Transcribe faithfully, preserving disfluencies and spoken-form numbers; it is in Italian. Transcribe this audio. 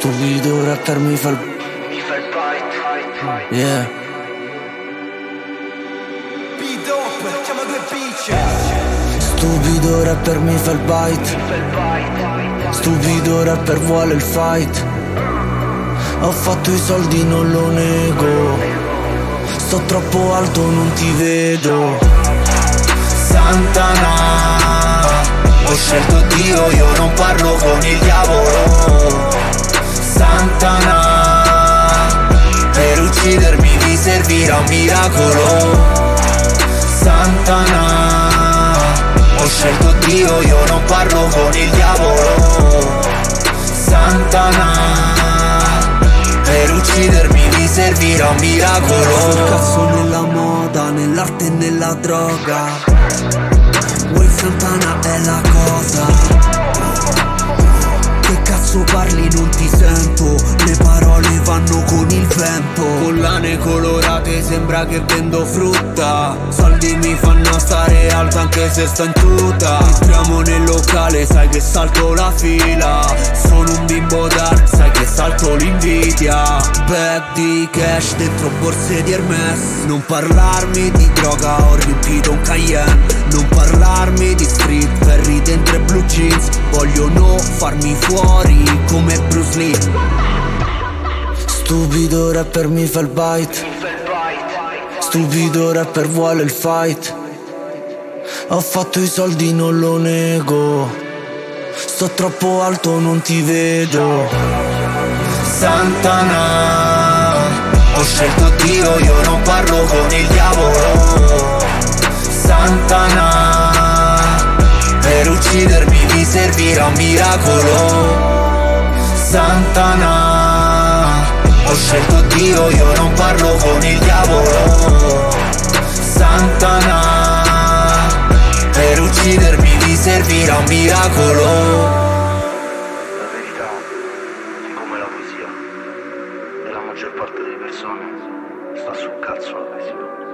Stupido rapper mi fa il Mi fa il bite. yeah. P-Dope, chiama due bitches. Stupido rapper mi fa il bite. Mi fa il bite. Stupido rapper vuole il fight. Ho fatto i soldi, non lo nego. Sto troppo alto, non ti vedo. Santana, ho scelto Dio, io non parlo con il diavolo. Santana, per uccidermi vi servirà un miracolo. Santana, ho scelto Dio, io non parlo con il diavolo. Santana, per uccidermi vi servirà un miracolo. Sul cazzo nella moda, nell'arte e nella droga. Vuoi Santana è la cosa. Che cazzo parli, non ti sento. Le parole vanno con il vento. Collane colorate, sembra che vendo frutta. Soldi mi fanno stare alto anche se sto in tuta. Entriamo nel locale, sai che salto la fila. Sono un bimbo dark, sai che salto l'invidia. Bag di cash dentro borse di Hermes. Non parlarmi di droga, ho riempito un Cayenne. Non parlarmi di street, ferri dentro e blue jeans. Vogliono farmi fuori come Bruce Lee. Stupido rapper mi fa il bite. Mi fa il bite. Stupido rapper vuole il fight. Ho fatto i soldi, non lo nego. Sto troppo alto, non ti vedo. Santana, ho scelto Dio, io non parlo con il diavolo. Santana, per uccidermi vi servirà un miracolo. Santana, ho scelto Dio, io non parlo con il diavolo. Santana, per uccidermi vi servirà un miracolo. La verità, come la poesia, nella maggior parte delle persone sta sul cazzo la poesia.